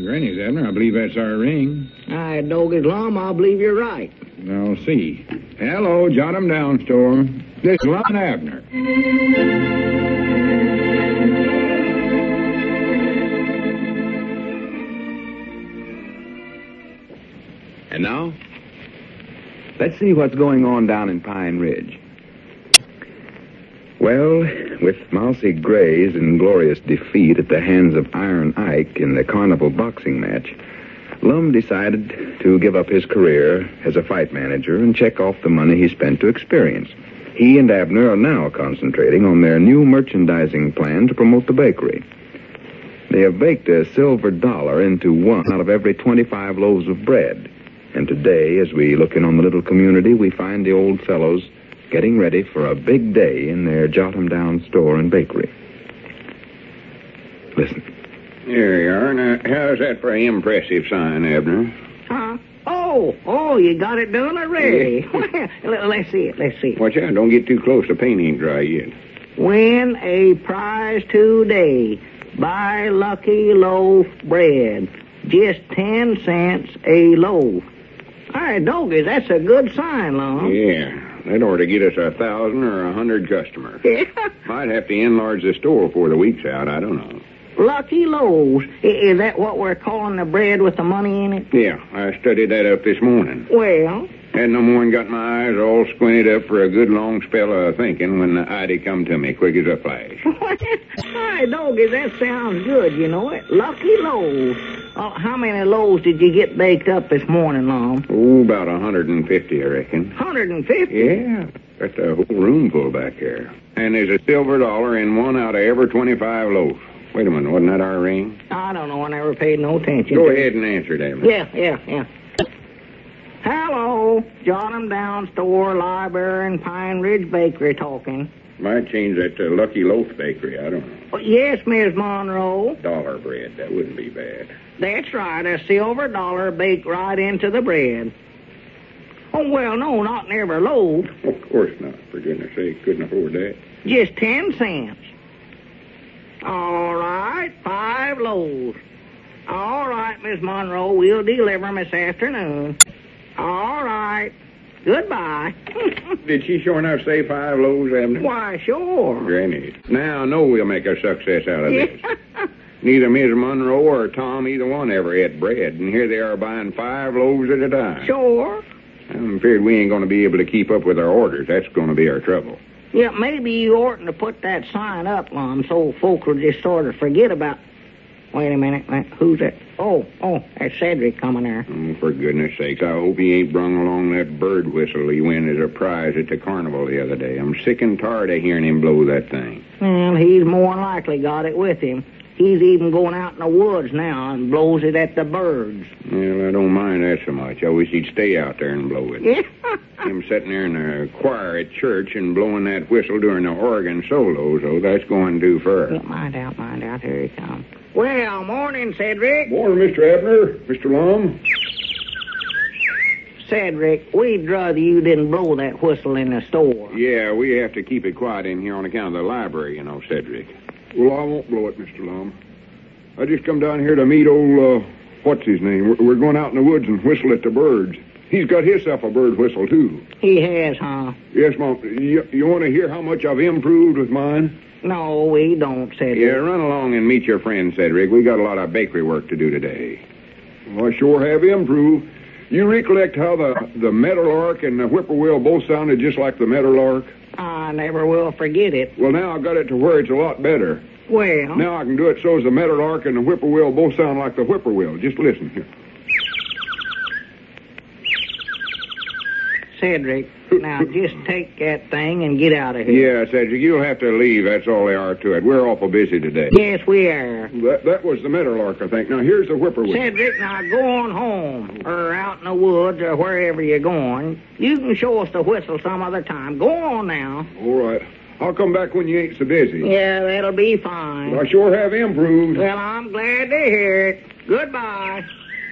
Granny's, Abner. I believe that's our ring. I dog it, Lum. I believe you're right. I'll see. Hello, Jot 'em Down store. This is Lon Abner. And now, let's see what's going on down in Pine Ridge. Well, with Mousy Gray's inglorious defeat at the hands of Iron Ike in the carnival boxing match, Lum decided to give up his career as a fight manager and check off the money he spent to experience. He and Abner are now concentrating on their new merchandising plan to promote the bakery. They have baked a silver dollar into one out of every 25 loaves of bread. And today, as we look in on the little community, we find the old fellows getting ready for a big day in their Jot 'em Down store and bakery. Listen. Here you are. Now, how's that for an impressive sign, Abner? Huh? Oh, you got it done already. Let's see it. Watch out. Don't get too close. The paint ain't dry yet. Win a prize today. Buy Lucky Loaf bread. Just 10 cents a loaf. All right, doggies, that's a good sign, Lum. Yeah. That ought to get us 1,000 or 100 customers. Yeah. Might have to enlarge the store before the week's out. I don't know. Lucky Loaves. Is that what we're calling the bread with the money in it? Yeah, I studied that up this morning. Well... Had no more than got my eyes all squinted up for a good long spell of thinking when the idea come to me quick as a flash. Hi, doggies, that sounds good, you know it. Lucky Loaves. How many loaves did you get baked up this morning, Lum? Oh, about 150, I reckon. 150? Yeah, got the whole room full back there. And there's a silver dollar in one out of every 25 loaves. Wait a minute, wasn't that our ring? I don't know, I never paid no attention Go to ahead and answer, David. Yeah. Hello, Jot 'em Down store, library, and Pine Ridge Bakery talking. Might change that to Lucky Loaf Bakery, I don't know. Oh, yes, Miss Monroe. Dollar bread, that wouldn't be bad. That's right, a silver dollar baked right into the bread. Oh, well, no, not in every loaf. Of course not, for goodness sake, couldn't afford that. Just 10 cents. All right, 5 loaves. All right, Miss Monroe, we'll deliver 'em this afternoon. All right. Goodbye. Did she sure enough say 5 loaves, Abner? Why, sure. Granny. Now I know we'll make a success out of this. Neither Miss Monroe or Tom, either one, ever ate bread, and here they are buying 5 loaves at a time. Sure. I'm afraid we ain't going to be able to keep up with our orders. That's going to be our trouble. Yeah, maybe you oughtn't to put that sign up, Lum, so folk will just sort of forget about... Wait a minute. Who's that? Oh, that's Cedric coming there. Oh, for goodness sakes, I hope he ain't brung along that bird whistle he won as a prize at the carnival the other day. I'm sick and tired of hearing him blow that thing. Well, he's more than likely got it with him. He's even going out in the woods now and blows it at the birds. Well, I don't mind that so much. I wish he'd stay out there and blow it. Yeah. Him sitting there in the choir at church and blowing that whistle during the organ solos, oh, that's going too far. Yeah, mind out. Here he comes. Well, morning, Cedric. Morning, Mr. Abner. Mr. Lum. Cedric, we'd rather you didn't blow that whistle in the store. Yeah, we have to keep it quiet in here on account of the library, you know, Cedric. Well, I won't blow it, Mr. Lum. I just come down here to meet old, what's his name? We're going out in the woods and whistle at the birds. He's got himself a bird whistle, too. He has, huh? Yes, Mom. You want to hear how much I've improved with mine? No, we don't, Cedric. Yeah, run along and meet your friend, Cedric. We got a lot of bakery work to do today. Well, I sure have improved. You recollect how the meadowlark and the whippoorwill both sounded just like the meadowlark? I never will forget it. Well, now I got it to where it's a lot better. Well? Now I can do it so as the meadowlark and the whippoorwill both sound like the whippoorwill. Just listen here. Cedric, now just take that thing and get out of here. Yeah, Cedric, you'll have to leave. That's all there are to it. We're awful busy today. Yes, we are. That was the meadowlark, I think. Now, here's the whippoorwill. Cedric, now go on home, or out in the woods, or wherever you're going. You can show us the whistle some other time. Go on now. All right. I'll come back when you ain't so busy. Yeah, that'll be fine. Well, I sure have improved. Well, I'm glad to hear it. Goodbye.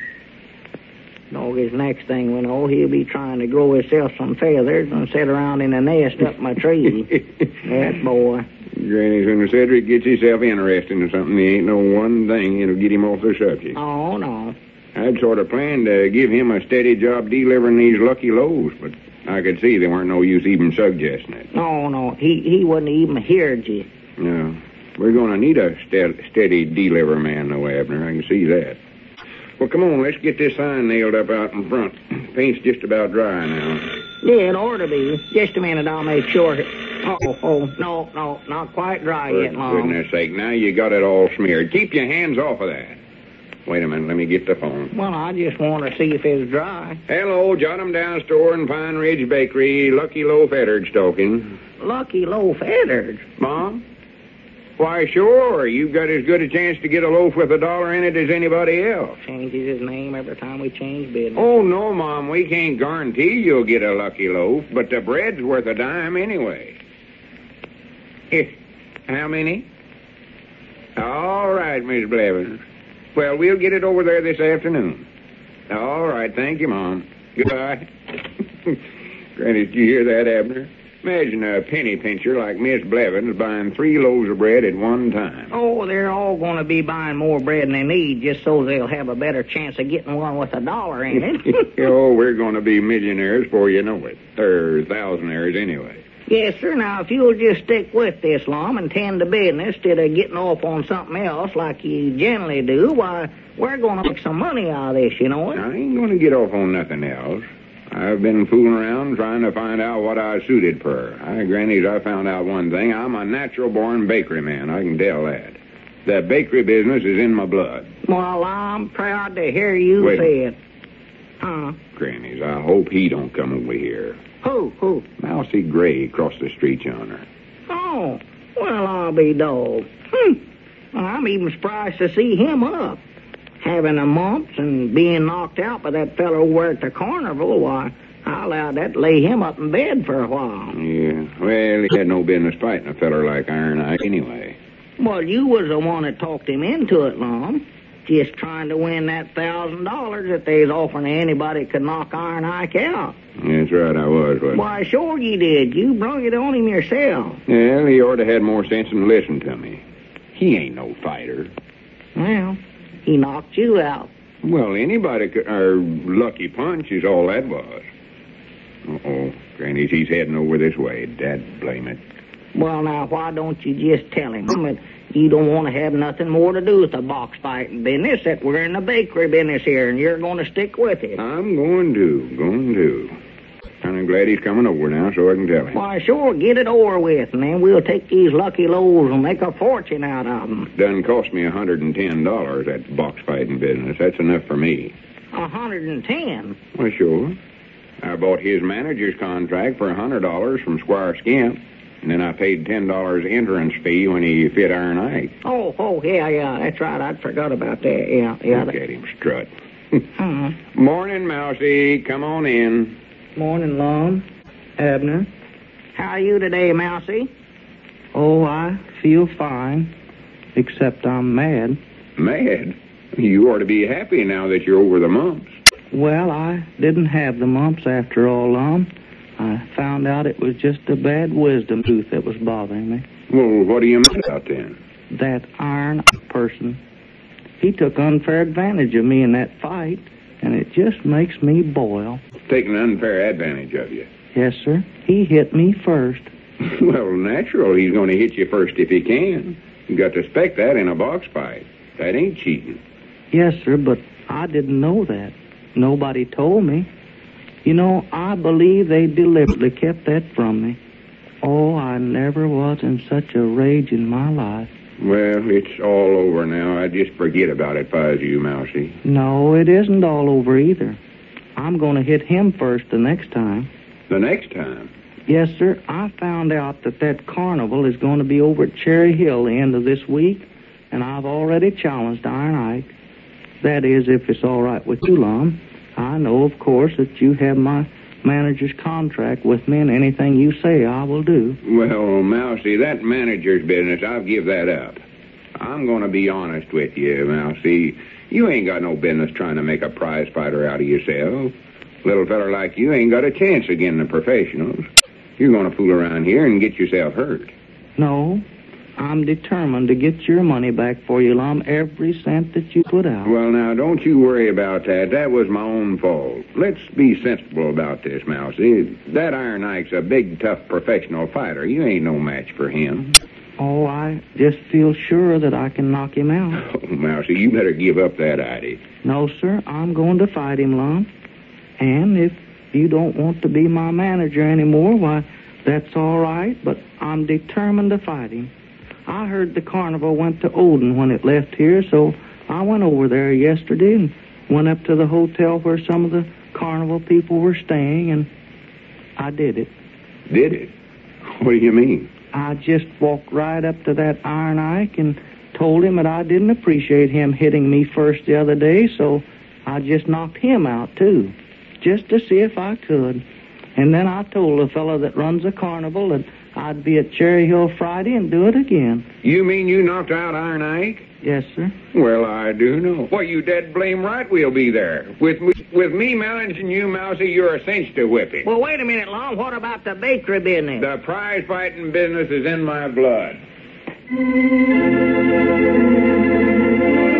His next thing we know, he'll be trying to grow himself some feathers and sit around in a nest up my tree. That boy. Granny, when Cedric gets himself interested in something, there ain't no one thing that'll get him off the subject. Oh, no. I'd sort of planned to give him a steady job delivering these lucky loaves, but I could see there weren't no use even suggesting it. No. He wouldn't even heard you. No. We're going to need a steady deliver man, though, Abner. I can see that. Well, come on, let's get this sign nailed up out in front. Paint's just about dry now. Yeah, it ought to be. Just a minute, I'll make sure. No, not quite dry yet, For Mom. goodness sake, now you got it all smeared. Keep your hands off of that. Wait a minute, let me get the phone. Well, I just want to see if it's dry. Hello, Jot 'em Down store in Pine Ridge Bakery. Lucky Loaf Eddard's talking. Lucky Loaf Eddard. Mom? Why, sure. You've got as good a chance to get a loaf with $1 in it as anybody else. Changes his name every time we change business. Oh, no, Mom. We can't guarantee you'll get a lucky loaf, but the bread's worth a dime anyway. How many? All right, Miss Blevins. Well, we'll get it over there this afternoon. All right, thank you, Mom. Goodbye. Granny, did you hear that, Abner? Imagine a penny pincher like Miss Blevins buying 3 loaves of bread at one time. Oh, they're all going to be buying more bread than they need just so they'll have a better chance of getting one with $1 in it. Oh, we're going to be millionaires before you know it. Or thousandaires anyway. Yes, sir. Now, if you'll just stick with this, Lum, and tend to business instead of getting off on something else like you generally do, why, we're going to make some money out of this, you know it? I ain't going to get off on nothing else. I've been fooling around trying to find out what I was suited for. Grannies, I found out one thing. I'm a natural-born bakery man. I can tell that. The bakery business is in my blood. Well, I'm proud to hear you say it. Grannies, I hope he don't come over here. Who? Mousy Gray across the street yonder. Oh, well, I'll be dogged. Well, I'm even surprised to see him up. Having the mumps and being knocked out by that fellow over at the carnival, why, I allowed that to lay him up in bed for a while. Yeah, well, he had no business fighting a feller like Iron Ike anyway. Well, you was the one that talked him into it, Lum. Just trying to win that $1,000 that they's offering to anybody that could knock Iron Ike out. That's right, I was, wasn't I? Why, sure you did. You brung it on him yourself. Well, he ought to had more sense than listen to me. He ain't no fighter. Well, he knocked you out. Well, anybody could... lucky punch is all that was. Uh-oh. Grannies, he's heading over this way. Dad blame it. Well, now, why don't you just tell him that you don't want to have nothing more to do with the box fighting business, that we're in the bakery business here, and you're going to stick with it? I'm going to. I'm glad he's coming over now so I can tell him. Why, sure, get it over with, and then we'll take these lucky loaves and make a fortune out of them. Done cost me $110, that box fighting business. That's enough for me. $110? Well, sure. I bought his manager's contract for $100 from Squire Skimp, and then I paid $10 entrance fee when he fit Iron Ike. Oh, yeah, that's right. I forgot about that. Yeah. Look at him strut. Morning, Mousy. Come on in. Morning, Lum. Abner. How are you today, Mousy? Oh, I feel fine, except I'm mad. Mad? You ought to be happy now that you're over the mumps. Well, I didn't have the mumps after all, Lum. I found out it was just a bad wisdom tooth that was bothering me. Well, what do you mean about then? That Iron person. He took unfair advantage of me in that fight, and it just makes me boil. Taking unfair advantage of you? Yes, sir. He hit me first. Well, natural. He's going to hit you first if he can. You got to expect that in a box fight. That ain't cheating. Yes, sir, but I didn't know that. Nobody told me. You know, I believe they deliberately kept that from me. Oh, I never was in such a rage in my life. Well, it's all over now. I'd just forget about it if I was you, Mousy. No, it isn't all over either. I'm going to hit him first the next time. The next time? Yes, sir. I found out that carnival is going to be over at Cherry Hill the end of this week, and I've already challenged Iron Ike. That is, if it's all right with you, Lum. I know, of course, that you have my manager's contract with me, and anything you say I will do. Well, Mousy, that manager's business, I'll give that up. I'm going to be honest with you, Mousy. You ain't got no business trying to make a prize fighter out of yourself. Little feller like you ain't got a chance against the professionals. You're going to fool around here and get yourself hurt. No, I'm determined to get your money back for you, Lum, every cent that you put out. Well, now, don't you worry about that. That was my own fault. Let's be sensible about this, Mousy. That Iron Ike's a big, tough, professional fighter. You ain't no match for him. Oh, I just feel sure that I can knock him out. Oh, Mousy, you better give up that idea. No, sir, I'm going to fight him, Lum. And if you don't want to be my manager anymore, why, that's all right, but I'm determined to fight him. I heard the carnival went to Odin when it left here, so I went over there yesterday and went up to the hotel where some of the carnival people were staying, and I did it. Did it? What do you mean? I just walked right up to that Iron Ike and told him that I didn't appreciate him hitting me first the other day, so I just knocked him out, too, just to see if I could. And then I told the fellow that runs the carnival that I'd be at Cherry Hill Friday and do it again. You mean you knocked out Iron Ike? Yes, sir. Well, I do know. Well, you dead blame right we'll be there. With me managing you, Mousy, you're a cinch to whip it. Well, wait a minute, Lum. What about the bakery business? The prize-fighting business is in my blood.